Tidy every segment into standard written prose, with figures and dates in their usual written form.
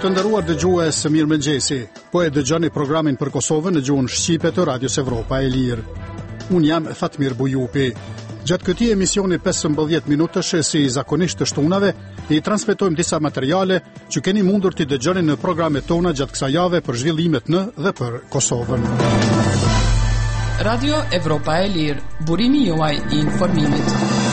Të nderuar dëgjues, mirëmëngjesi. Po e dëgjoni programin për Kosovën në gjuhën shqipe të Radios Evropa e Lirë. Unë jam Fatmir Bujupi. Gjatë këtij emisioni 15 minutësh si zakonisht të shtunave, i transmetojmë disa materiale që keni mundur t'i dëgjoni në programet tona gjatë kësaj jave për zhvillimet në dhe për Kosovën. Radio Evropa e Lirë, burimi juaj i informimit.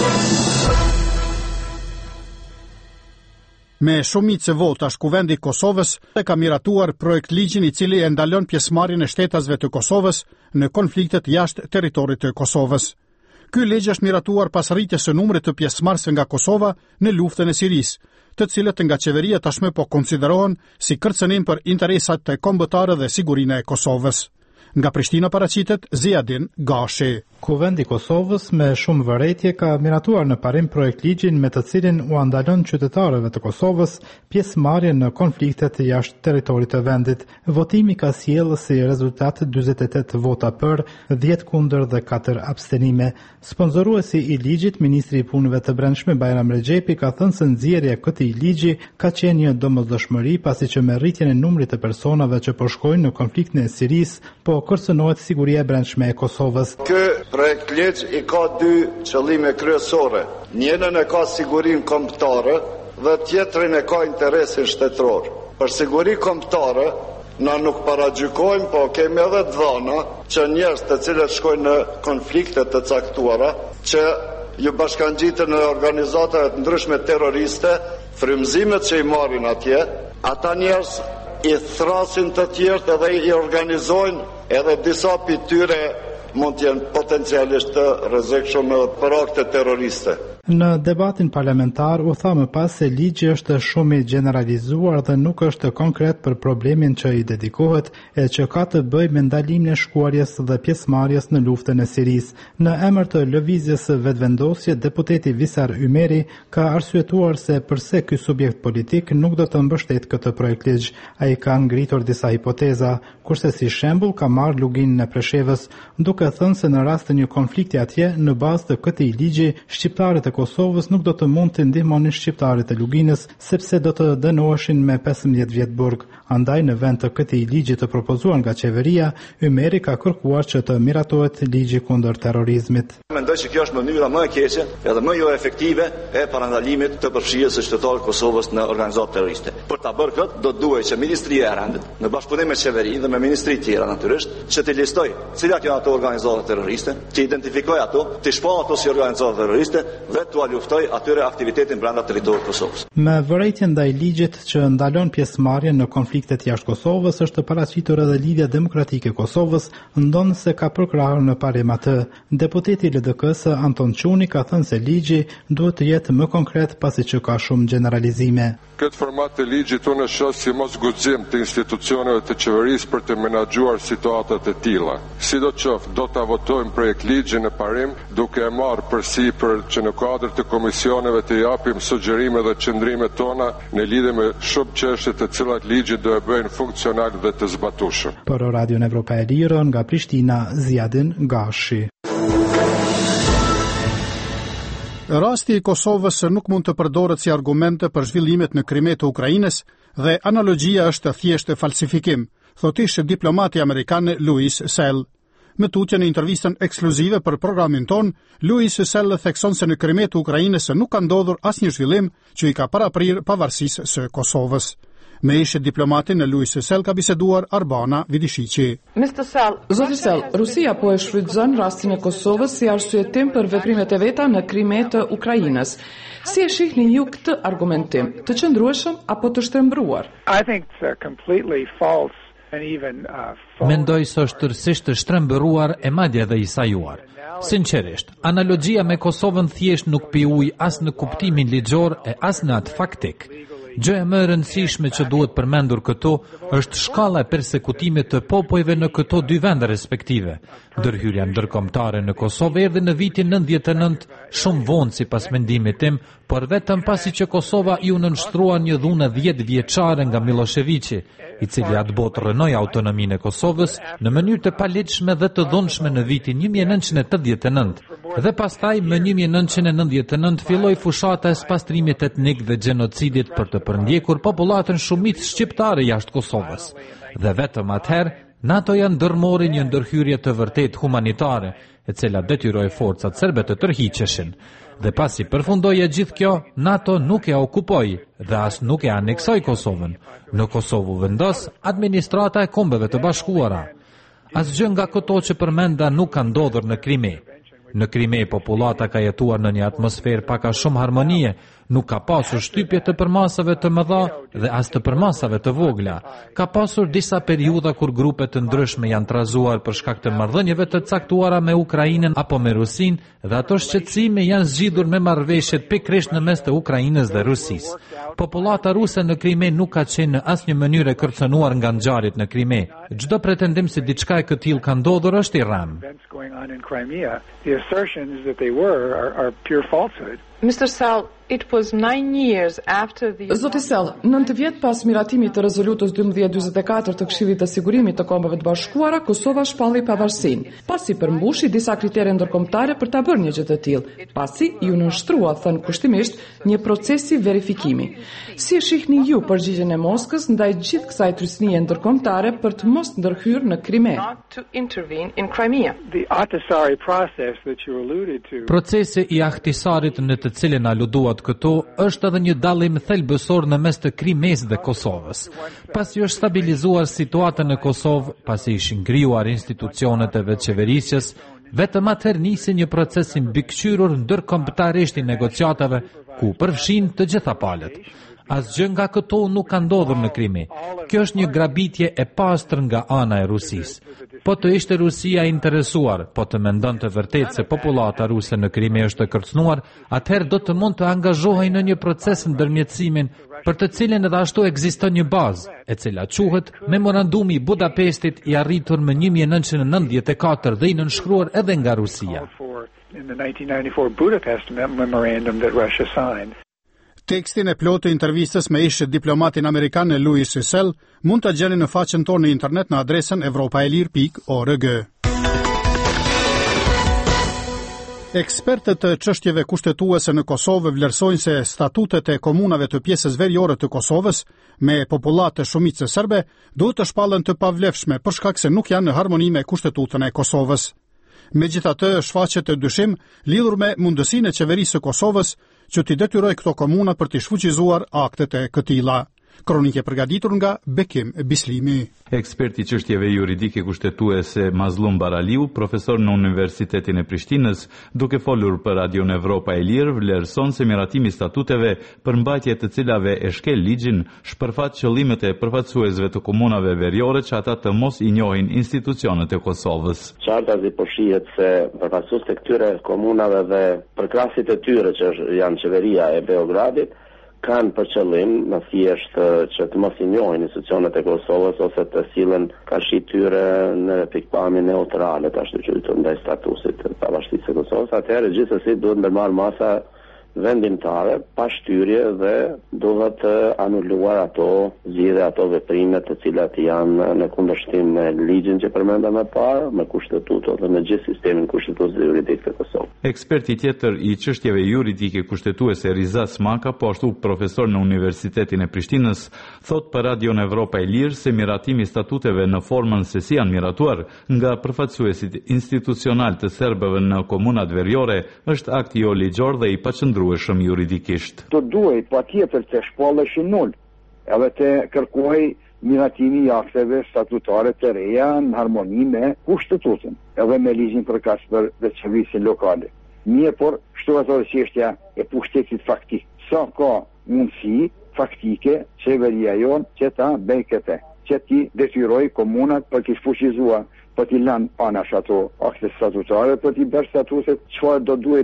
Me shumicë votash, Kuvendi i Kosovës ka miratuar projekt ligjin i cili e ndalon pjesëmarrjen e shtetasve të Kosovës në konfliktet jashtë territorit të Kosovës. Ky ligj është miratuar pas rritjes së numrit të pjesëmarrësve nga Kosova në luftën e Sirisë, të cilët nga qeveria tashmë po konsiderohen si kërcënim për interesat e kombëtare dhe sigurinë e Kosovës. Nga Prishtina paraqitet Ziadin Gashi. Kuvendi i Kosovës me shumë vërejtje ka miratuar në parim projekt ligjin me të cilin u ndalon qytetarëve të Kosovës pjesëmarrje në konfliktet jashtë territorit të vendit. Votimi ka sjellë si rezultat 48 vota për, 10 kundër dhe 4 abstenime. Sponsoruesi i ligjit, Ministri i Punëve të Brendshme Bajram Rexhepi ka thënë se nxjerrja e këtij ligji ka qenë një domosdoshmëri pasi që me rritjen e numrit të personave që po shkojnë në konfliktin e Sirisë, po kërcënohet siguria e brendshme e Kosovës. Projekt ligj i ka dy qëllime kryesore. Njërin e ka sigurinë kombëtare dhe tjetrin e ka interesin shtetëror. Për siguri kombëtare na nuk paragjykojmë, po kemi edhe dhëna që njerëz të cilët shkojnë në konflikte të caktuara, që ju bashkangjiten në organizata të ndryshme terroriste, frymëzimet që i marrin atje, ata njerëz i thrasin të tjerët edhe i organizojnë, edhe disa pi tyre mund të jenë potencialisht të rrezikshëm për akte terroriste. Në debatin parlamentar u tha më pas se ligji është shumë i generalizuar dhe nuk është konkret për problemin që i dedikohet e që ka të bëjë me ndalimin e shkuarjes dhe pjesëmarrjes në luftën e Sirisë. Në emër të lëvizjes vetvendosje, deputeti Visar Ymeri ka arsyetuar se pse ky subjekt politik nuk do të mbështet këtë projekt ligj. Ai ka ngritur disa hipoteza, kurse si shembull ka marrë luginën e Preshevës, duke thënë se në rast të një konflikti atje, në bazë të këtij ligji, shqiptarët e Kosovës nuk do të mund të ndihmonin shqiptarët e Luginës, sepse do të dënoheshin me 15 vjet burg. Andaj në vend të këtij ligji të propozuar nga qeveria, Ymeri ka kërkuar që të miratohet ligji kundër terrorizmit. Mendoj se kjo është mënyra më e keqe edhe më jo efektive e parandalimit të përfshirjes së shtetërorëve të Kosovës në organizata terroriste. Për ta bërë këtë, do duhet që Ministria e Rendit, në bashkëpunim me qeverinë dhe me ministri të tjera natyrisht, që të listojë cilat janë ato organizata terroriste, të identifikojë ato, të shpallë ato si organizata terroriste dhe t'u luftoj atyre aktivitetin brenda teritorit të Kosovës. Me vërejtje ndaj ligjit që ndalon pjesëmarrjen në konfliktet jashtë Kosovës, është paraqitur edhe Lidhja Demokratike e Kosovës, ndonë se ka përkrahur në parim atë. Deputeti LDK-s Anton Çuni ka thënë se ligji duhet të jetë më konkret pasi që ka shumë generalizime. Këtë format të ligjit unë shoh si mos guxim të institucioneve të qeverisë për të menaxhuar situatat e tilla. Sidoqoftë, do ta votojmë projekt ligjin në parim, duke e marrë përsipër që në kuadër të komisioneve të japim sugjerime dhe qëndrimet tona në lidhje me shumë çështje të cilat ligji do e bëjnë funksional dhe të zbatueshëm. Për Radion Evropa e Lirë nga Prishtina, Ziadin Gashi. Rasti i Kosovës nuk mund të përdoret si argumente për zhvillimet në Krime të Ukrainës dhe analogjia është thjesht falsifikim, thotë ish diplomati amerikan Louis Sell. Me tutje në intervistën ekskluzive për programin ton, Louis Sell thekson se në Krime të Ukrainës nuk ka ndodhur asnjë zhvillim që i ka paraprir pavarësisë së Kosovës. Me ish diplomatin në Louis Sell ka biseduar Arbana Vidishiqi. Zoti Sell, Rusia po e shfrytëzon rastin e Kosovës si arsyetim për veprimet e veta në Krime të Ukrainës. Si e shihni ju këtë argumentim, të qëndrueshëm apo të shtrembruar? Mendoj se është tërësisht të shtrembëruar e madje edhe i sajuar. Sinqerisht, analogjia me Kosovën thjesht nuk pi ujë as në kuptimin ligjor e as në atë faktik. Gjëja më e rëndësishme që duhet përmendur këtu është shkalla e persekutimit të popujve në këto dy vende respektive. Ndërhyrja ndërkombëtare në Kosovë erdhi në vitin 99 shumë vonë sipas mendimit tim, por vetëm pasi që Kosova ju nënshtrua një dhunë 10 vjeçare nga Miloševiqi, i cili atë botë rënoi autonominë e Kosovës në mënyrë të paligjshme dhe të dhunshme në vitin 1989. Dhe pastaj më 1999 filloi fushata e spastrimit etnik dhe gjenocidit për të përndjekur popullatën shumicë shqiptare jashtë Kosovës. Dhe vetëm atëherë NATO ja ndërmori një ndërhyrje të vërtet humanitare, e cila detyroi forcat serbe të tërhiqeshin. Dhe pasi përfundoi e gjithë kjo, NATO nuk e okupoi dhe as nuk e aneksoi Kosovën. Në Kosovë vendos administrata e Kombeve të Bashkuara. Asgjë nga këto që përmenda nuk ka ndodhur në Krime. Në Krime popullata ka jetuar në një atmosferë pak a shumë harmonie, nuk ka pasur shtypje të përmasave të mëdha dhe as të përmasave të vogla. Ka pasur disa periudha kur grupe të ndryshme janë trazuar për shkak të marrëdhënieve të caktuara me Ukrainën apo me Rusinë, dhe ato shqetësime janë zgjidhur me marrëveshjet pikërisht në mes të Ukrainës dhe Rusisë. Popullata ruse në Krime nuk ka qenë në asnjë mënyrë e kërcënuar nga ngjarjet në Krime. Çdo pretendim se diçka e këtillë ka ndodhur është i rrem. Mr. Sall, it was 9 years after the... Zoti Sall, 9 vjet pas miratimit të rezolutës 1244 të Këshillit të Sigurimit të Kombeve të Bashkuara, Kosova shpalli pavarësinë, pasi përmbushi disa kritere ndërkombëtare për ta bërë një gjë të tillë, pasi ju nënshtrua, thënë kushtimisht, një procesi verifikimi. Si e shihni ju përgjigjen e Moskës ndaj gjithë kësaj trysnie ndërkombëtare për të mos ndërhyrë në Krime? Procesi i Ahtisarit në të cilin aluduat këto është edhe një dallim thelbësor në mes të Krimes dhe Kosovës. Pasi është stabilizuar situata në Kosovë, pasi ishin krijuar institucionet e vetëqeverisjes, vetëm atëherë nisi një proces i mbikëqyrur ndërkombëtarisht i negociatave ku përfshin të gjitha palët. Asgjë nga këto nuk ka ndodhur në Krime. Kjo është një grabitje e pastër nga ana e Rusisë. Po të ishte Rusia interesuar, po të mendon të vërtet se popullata ruse në Krime është të kërcënuar, atëherë do të mund të angazhohej në një proces ndërmjetësimin për të cilin edhe ashtu ekziston një bazë, e cila quhet Memorandumi i Budapestit, i arritur më 1994 dhe i nënshkruar edhe nga Rusia. Tekstin e plotë të intervistës me ish diplomatin amerikan Louis Sell mund të gjeni në faqen tonë në internet në adresën europaelir.org. Ekspertët të çështjeve kushtetuese në Kosovë vlerësojnë se statutet e komunave të pjesës veriore të Kosovës me popullat të shumicës serbe duhet të shpallen të pavlefshme për shkak se nuk janë në harmoni me kushtetutën e Kosovës. Megjithatë, shfaqet të dyshim lidhur me mundësinë e qeverisë së Kosovës që t'i detyroj këto komuna për t'i shfuqizuar aktet e këtilla. Kronike përgatitur nga Bekim Bislimi. Eksperti i çështjeve juridike kushtetuese Mazlum Baraliu, profesor në Universitetin e Prishtinës, duke folur për Radion Evropa e Lirë, vlerëson se miratimi i statuteve për mbajtje të cilave e shkel ligjin shpërfat qëllimet e përfaqësuesve të komunave veriore që ata të mos i njohin institucionet e Kosovës. Qartazi po shihet se përfaqësues të këtyre komunave dhe përkrasit e tyre që janë qeveria e Beogradit kanë për qëllim në thjesht që të mos i njohin institucionet e Kosovës ose të sillen kashi tyre në pikpamje neutrale të ashtu quajtur ndaj statusit të pavarësisë së Kosovës. Atëherë gjithsesi duhet ndërmarr masa vendimtare pa shtyrje dhe duhet të anuluar ato zgjidhje, ato veprime të cilat janë në kundërshtim me ligjin që përmenda më parë, me kushtetutën dhe me gjithë sistemin kushtetues dhe juridik të Kosovës. Eksperti tjetër i çështjeve juridike kushtetuese Riza Smaka, po ashtu profesor në Universitetin e Prishtinës, thot për Radion Evropa e Lirë se miratimi i statuteve në formën se si janë miratuar nga përfaqësuesit institucional të serbëve në komunat veriore është akt jo ligjor dhe i paqëndrueshëm juridikisht. Do duhej patjetër të shpalleshin nul, edhe të kërkoj miratimi i akteve statutare të reja në harmoni me kushtetutën, edhe me ligjin përkatës për veçëverisin lokale. Mirë, por shtohet çështja e pushtetit faktik. Sa ka mundësi faktike qeveria jon që ta bëj këtë, që ti detyroj komunat për të fuqizuar, për t'i lënë anash ato akte statutare, për t'i bërë statutet çfarë do duhet bërë.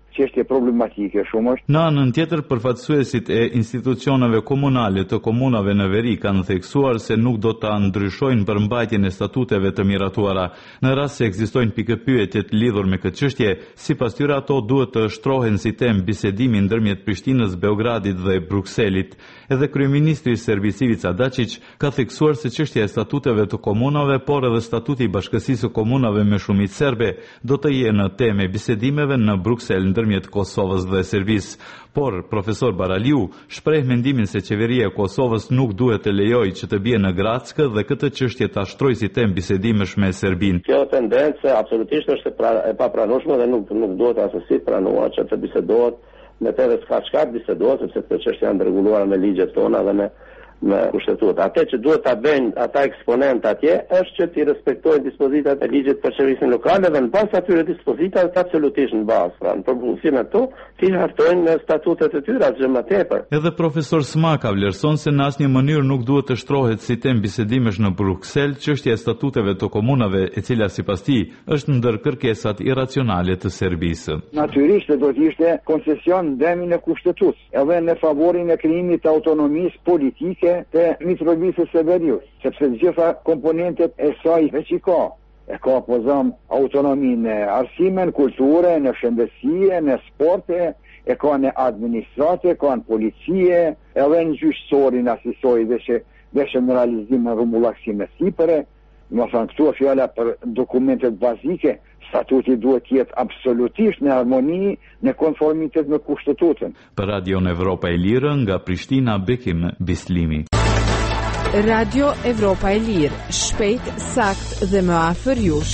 çështje problematike shumë është. Në anën tjetër, përfaqësuesit e institucioneve komunale të komunave në veri kanë theksuar se nuk do ta ndryshojnë përmbajtjen e statuteve të miratuara. Në rast se ekzistojnë pikëpyetje të lidhur me këtë çështje, sipas tyre ato duhet të shtrohen si temë bisedimi ndërmjet Prishtinës, Beogradit dhe Brukselit. Edhe kryeministri i Serbisë Ivica Dačić ka theksuar se çështja e statuteve të komunave, por edhe statuti i Bashkësisë së Komunave me shumicë serbe do të jenë temë bisedimeve në Bruksel ndërmjet Kosovës dhe Serbisë. Por profesor Baraliu shpreh mendimin se qeveria e Kosovës nuk duhet të lejojë që të bie në Grackë dhe këtë çështje ta shtrojë si temë bisedimesh me Serbinë. Kjo tendencë absolutisht është e papranueshme dhe nuk duhet asnjësi pranuar që të bisedohet me të dhe s'ka bisedohet, sepse këtë çështje janë rregulluara me ligjet tona dhe me kushtetutë. Atë që duhet ta bëjnë ata eksponent atje është që ti respektojnë dispozitat e ligjit për qeverisin lokale dhe në bazë atyre dispozitave absolutisht në bazë. Pra, në përputhje me to, ti hartojnë statutet e tyre asgjë më tepër. Edhe profesor Smaka vlerëson se në asnjë mënyrë nuk duhet të shtrohet si temë bisedimesh në Bruksel çështja e statuteve të komunave, e cila sipas tij është ndër kërkesat iracionale të Serbisë. Natyrisht do të ishte koncesion ndemi në kushtetues, edhe në favorin e krijimit të autonomisë politike të Mitrovicës së Veriut, sepse gjitha komponentet e saj veç i ka. E ka pozam autonominë në arsime, në kulture, në shëndetësie, në sporte, e ka në administrate, ka në policie, edhe në gjyqësorin asisoj dhe shënëralizim në rumullaksime sipëre. Më thënë, këtu e fjala për dokumentet bazike, statuti duhet jetë absolutisht në harmoni, në konformitet me kushtetutën. Për Radion Evropa e Lirë, nga Prishtina, Bekim Bislimi. Radio Evropa e Lirë, shpejt, sakt dhe më afër jush.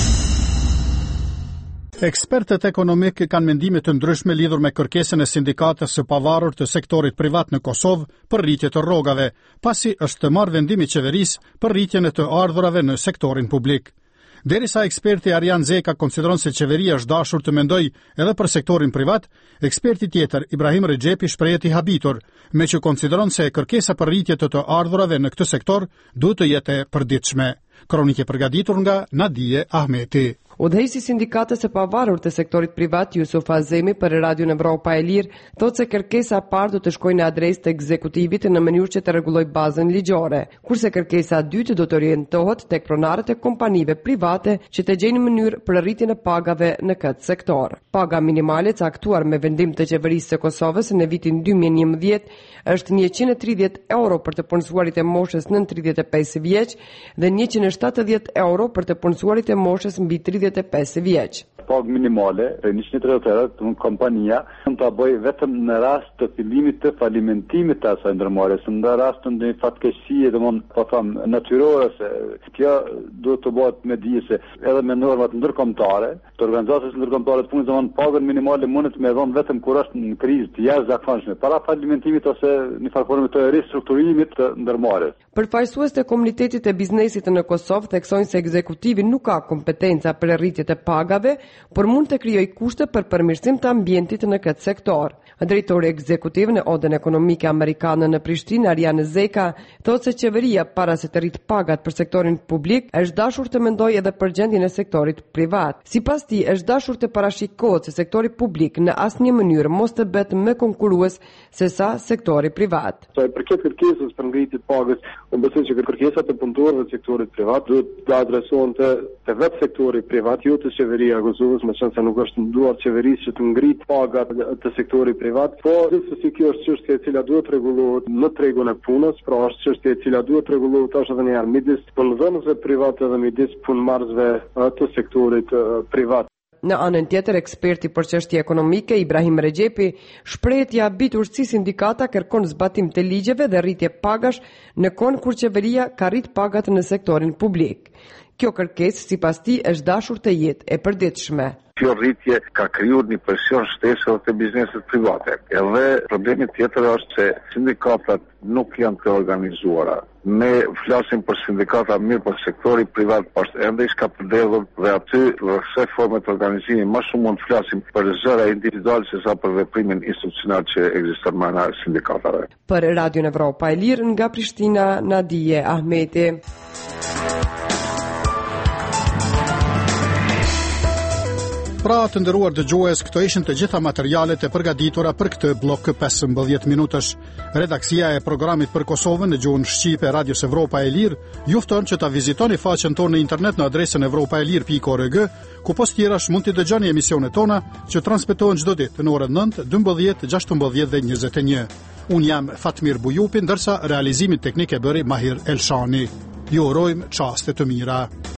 Ekspertët ekonomik kanë mendime të ndryshme lidhur me kërkesën e sindikatës së pavarur të sektorit privat në Kosovë për rritje të rrogave, pasi është marrë vendimi qeverisë për rritjen e të ardhurave në sektorin publik. Derisa eksperti Arjan Zeka konsideron se qeveria është dashur të mendoj edhe për sektorin privat, eksperti tjetër Ibrahim Rexhepi shprehet i habitur, me që konsideron se kërkesa për rritje të ardhurave në këtë sektor duhet të jetë e përditshme. Kronike përgatitur nga Nadije Ahmeti. Udhëheqësi i sindikatës së pavarur të sektorit privat Jusuf Azemi për Radion Evropa e Lirë thotë se kërkesa e parë do të shkojë në adresë të ekzekutivit në mënyrë që të rregullojë bazën ligjore, kurse kërkesa e dytë do të orientohet tek pronarët e kompanive private që të gjejnë mënyrë për rritjen e pagave në këtë sektor. Paga minimale caktuar me vendim të qeverisë së Kosovës në vitin 2011 është 130 euro për të punësuarit e moshës nën 35 vjeç dhe 170 euro për të punësuarit e moshës mbi 35 vjeç. Pagë minimale, 130 euro, të kompania mund ta bëjë vetëm në rast të fillimit të falimentimit të asaj ndërmarrjes, në rast të një fatkeqësie, domthonë natyrore, se kjo duhet të bëhet me dije se edhe me normat ndërkombëtare, të organizatës ndërkombëtare të punës, domthonë pagën minimale mundet me dhënë vetëm kur është në krizë të jashtëzakonshme, para falimentimit ose në formë të ristrukturimit të ndërmarrjes. Përfaqësues të komunitetit e biznesit në Kosovë theksojnë se ekzekutivi nuk ka kompetenca për rritje të pagave, por mund të krijojë kushte për përmirësim të ambientit në këtë sektor. Drejtori ekzekutiv në Odën Ekonomike Amerikane në Prishtinë, Arjan Zeka, thotë se qeveria para se të rritë pagat për sektorin publik, është dashur të mendojë edhe për gjendjen e sektorit privat. Sipas tij, është dashur të parashikohet se sektori publik në asnjë mënyrë mos të bëhet më konkurrues se sa sektori privat. Sa i përket kërkesës për ngritje të pagës, unë besoj që kërkesat e punëtorëve të sektorit privat duhet të adresohen te vetë sektori privat, jo te qeveria e Kosovës, meqense nuk është në duar qeverisë që të ngritë pagat të sektorit privat, po gjithsesi kjo është çështje e cila duhet rregullohet në tregun e punës, pra është çështje e cila duhet rregullohet tash edhe një herë midis punëdhënësve private dhe midis punëmarrësve të sektorit privat. Në anën tjetër, eksperti për çështje ekonomike Ibrahim Rexhepi shprehet i habitur si sindikata kërkon zbatim të ligjeve dhe rritje pagash në kohë kur qeveria ka rrit pagat në sektorin publik. Kjo kërkesë sipas tij është dashur të jetë e përditshme. Kjo rritje ka krijuar një presion shtesë te bizneset private. Edhe problemi tjetër është se sindikatat nuk janë të organizuara. Ne flasim për sindikata mirë, për sektori privat është ende ish ka përdellur dhe aty rreth format të organizimit më shumë mund të flasim për zëra individuale se sa për veprimin institucional që ekziston në sindikatave. Për Radion Evropa e Lirë nga Prishtina, Nadije Ahmeti. Pra të nderuar dëgjues, këto ishin të gjitha materialet e përgatitura për këtë blok 15 minutash. Redaksia e programit për Kosovën në gjuhën shqipe e Radios Evropa e Lirë ju fton që ta vizitoni faqen tonë në internet në adresën evropaelir.org, ku post tjerash mund të dëgjoni emisionet tona që transmetohen çdo ditë në orën 9, 12, 16 dhe 21. Unë jam Fatmir Bujupi, ndërsa realizimin teknik e bëri Mahir Elshani. Ju urojmë çaste të mira.